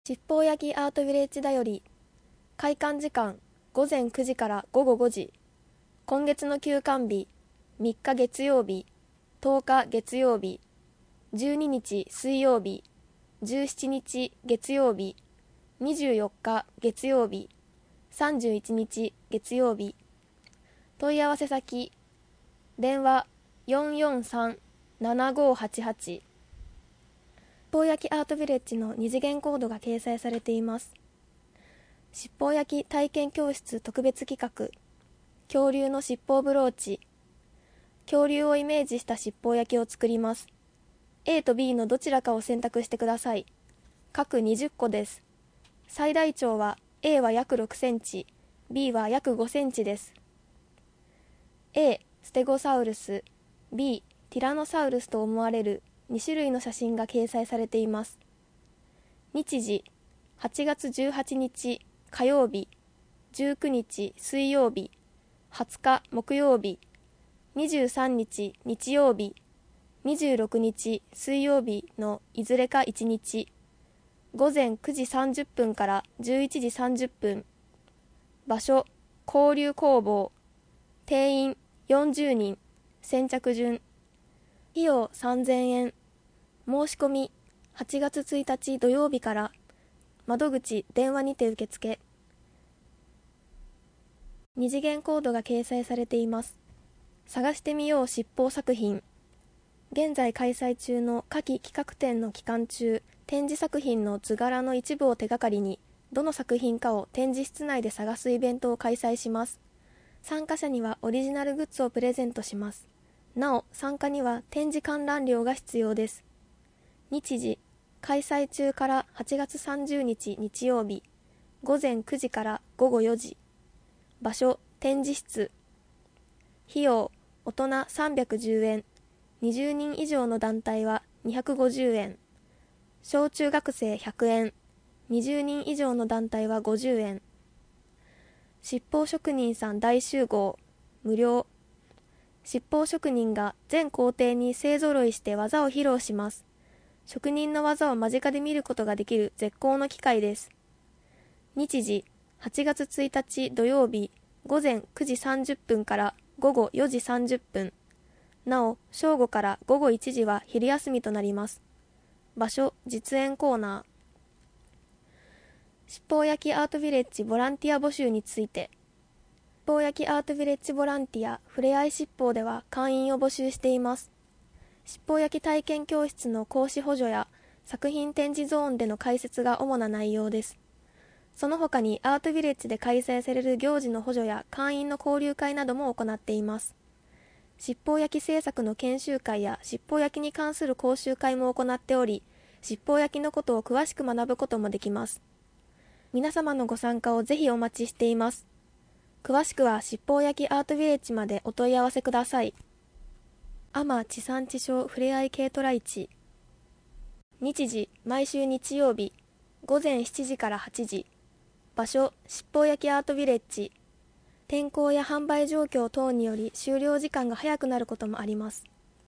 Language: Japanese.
七宝焼きアートヴィレッジだより、開館時間午前9時から午後5時、今月の休館日、3日月曜日、10日月曜日、12日水曜日、17日月曜日、24日月曜日、31日月曜日。問い合わせ先、電話443-7588。七宝焼きアートヴィレッジの二次元コードが掲載されています。七宝焼き体験教室特別企画、恐竜の七宝ブローチ。恐竜をイメージした七宝焼きを作ります。A と B のどちらかを選択してください。各20個です。最大長は A は約6センチ、B は約5センチです。A、ステゴサウルス、B、ティラノサウルスと思われる2種類の写真が掲載されています。日時、8月18日火曜日、19日水曜日、20日木曜日、23日日曜日、26日水曜日のいずれか1日、午前9時30分から11時30分、場所、交流工房、定員40人、先着順、費用3000円、申し込み8月1日土曜日から、窓口電話にて受付。二次元コードが掲載されています。探してみよう七宝作品。現在開催中の夏季企画展の期間中、展示作品の図柄の一部を手がかりに、どの作品かを展示室内で探すイベントを開催します。参加者にはオリジナルグッズをプレゼントします。なお、参加には展示観覧料が必要です。日時、開催中から8月30日日曜日、午前9時から午後4時。場所、展示室。費用、大人310円。20人以上の団体は250円。小中学生100円。20人以上の団体は50円。七宝職人さん大集合、無料。七宝職人が全工程に勢ぞろいして技を披露します。職人の技を間近で見ることができる絶好の機会です。日時、8月1日土曜日、午前9時30分から午後4時30分。なお、正午から午後1時は昼休みとなります。場所、実演コーナー。七宝焼きアートヴィレッジボランティア募集について。七宝焼きアートヴィレッジボランティアふれあい七宝では会員を募集しています。七宝焼き体験教室の講師補助や作品展示ゾーンでの解説が主な内容です。その他にアートヴィレッジで開催される行事の補助や会員の交流会なども行っています。七宝焼き制作の研修会や七宝焼きに関する講習会も行っており、七宝焼きのことを詳しく学ぶこともできます。皆様のご参加をぜひお待ちしています。詳しくは七宝焼きアートヴィレッジまでお問い合わせください。阿麻地産地消ふれあい軽トラ市。日時、毎週日曜日、午前7時から8時。場所、七宝焼きアートヴィレッジ。天候や販売状況等により終了時間が早くなることもあります。